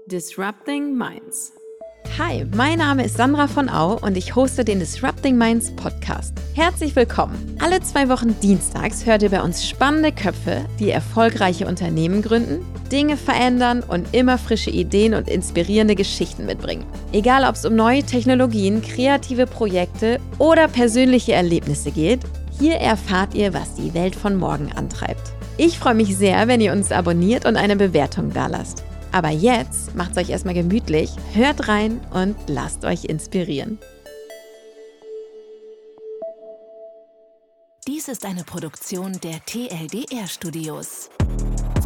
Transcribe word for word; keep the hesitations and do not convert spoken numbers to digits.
Disrupting Minds. Hi, mein Name ist Sandra von Au und ich hoste den Disrupting Minds Podcast. Herzlich willkommen. Alle zwei Wochen dienstags hört ihr bei uns spannende Köpfe, die erfolgreiche Unternehmen gründen, Dinge verändern und immer frische Ideen und inspirierende Geschichten mitbringen. Egal, ob es um neue Technologien, kreative Projekte oder persönliche Erlebnisse geht, hier erfahrt ihr, was die Welt von morgen antreibt. Ich freue mich sehr, wenn ihr uns abonniert und eine Bewertung dalasst. Aber jetzt macht's euch erstmal gemütlich, hört rein und lasst euch inspirieren. Dies ist eine Produktion der T L D R Studios.